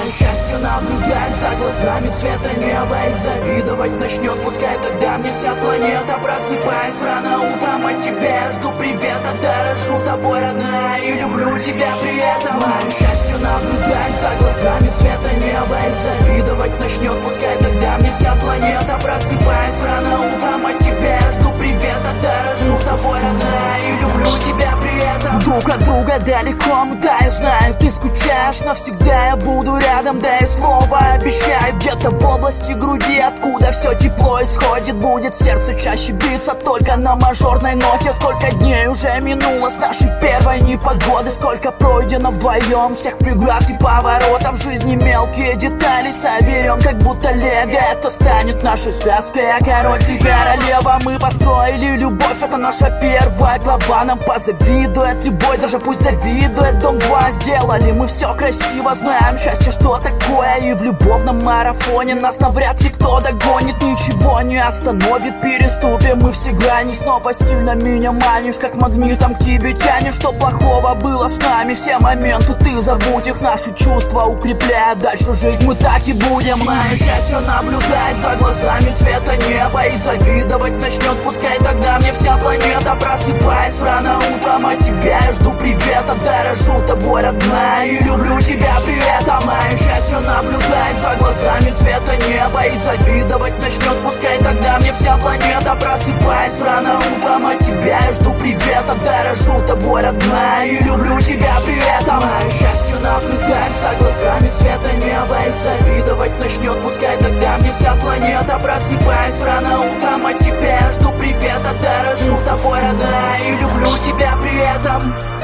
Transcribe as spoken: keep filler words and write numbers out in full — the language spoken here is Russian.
счастье наблюдать за глазами цвета неба и завидовать начнет, пускай тогда мне вся планета. Просыпаясь рано утром от тебя я жду привета, дорожу тобой, родная, и люблю тебя при этом. Мое счастье наблюдать за глазами цвета неба и завидовать начнет, пускай тогда мне вся планета. Просыпаясь рано утром от тебя я жду привета, дорожу тобой, родная, и люблю тебя при этом. Друг от друга далеко, ну да, я знаю, ты скучаешь, навсегда я буду рядом, да и слово обещаю. Где-то в области груди, откуда все тепло исходит, будет сердце чаще биться только на мажорной ноте. Сколько дней уже минуло с нашей первой непогоды, сколько пройдено вдвоем всех преград и поворотов в жизни. Мелкие детали соберем, как будто лего, это станет нашей сказкой. Я король, ты королева, мы построили любовь, это наша первая глава. Нам позавидует любой, даже пусть завидует дом два. Сделали мы все красиво, знаем счастье, что такое, и в любовном марафоне нас навряд ли кто догонит. Ничего не остановит, переступим мы все грани. Снова сильно меня манишь, как магнитом к тебе тянешь. Что плохого было с нами, все моменты ты забудь, их наши чувства укрепляя, дальше жить мы так и будем. Мое счастье наблюдать за глазами цвета неба и завидовать начнет, пускай тогда мне вся планета. Просыпаясь рано утром от тебя я жду привета, дорожу тобой, родная, и люблю тебя при этом. Мое счастье наблюдать за глазами цвета неба и завидовать начнет, пускай тогда мне вся планета. Просыпаясь рано утром от тебя я жду привета, дорожу тобой, родная, и люблю тебя при этом. Мое счастье наблюдать за глазами цвета неба и завидовать начнет, пускай тогда мне вся планета. Просыпаясь рано утром от тебя я жду привета, дорожу тобой, родная, и люблю тебя при этом.